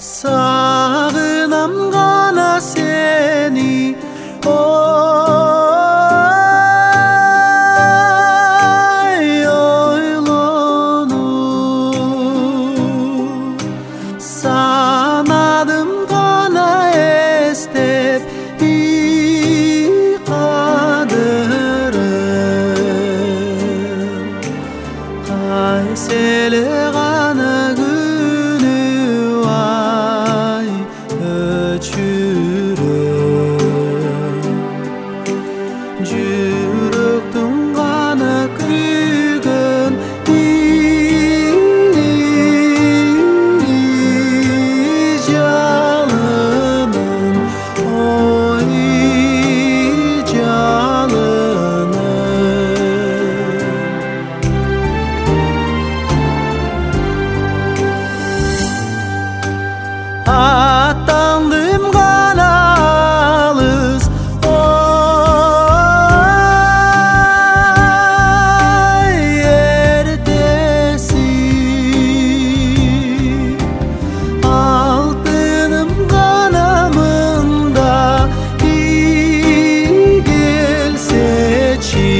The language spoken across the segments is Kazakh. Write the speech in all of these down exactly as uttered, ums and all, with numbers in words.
Sağınam gana seni, oy oylonu. Sanadım gana estep i kadırım. Kayseli gana günü ay öçürüm. Жүректің ғана күйген жалының, ой жалының. Аттандым ғана алыс, ой ертесі. Алтыным ғана мында үй келсечи.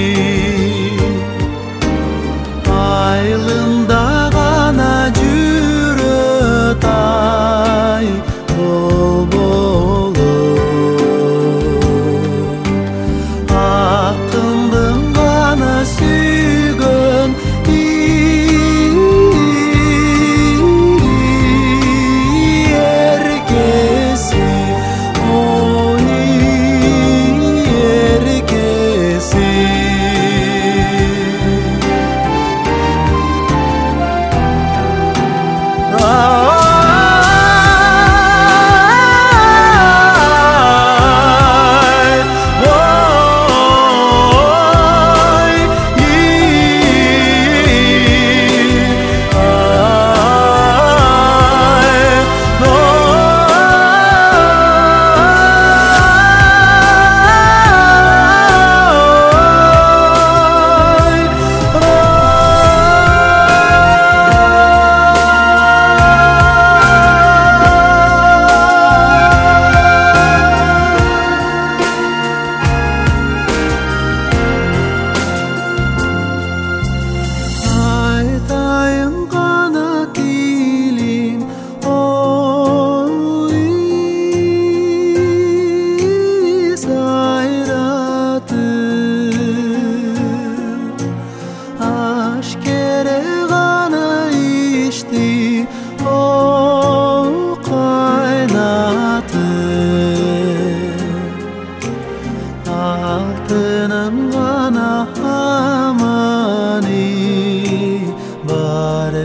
Айлында ғана жүрөт ай бол-болу. Ақындың ғана сүйгөн еркесі, ой еркесі. Айтайын ғана тілін, ой сайратып. Ашкере ғана ішті, ой қайнатып. Алтыным ғана аманы бар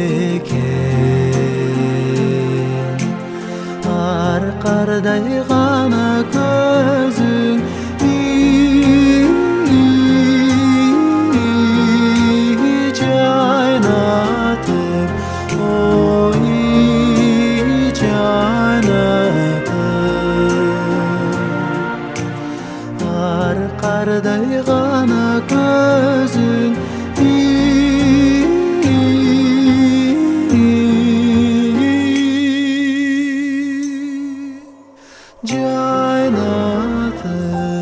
бекен. Арқардай ғана көзің жайнатып, ой жайнатып. Арқардай ғана көзің жайнатып.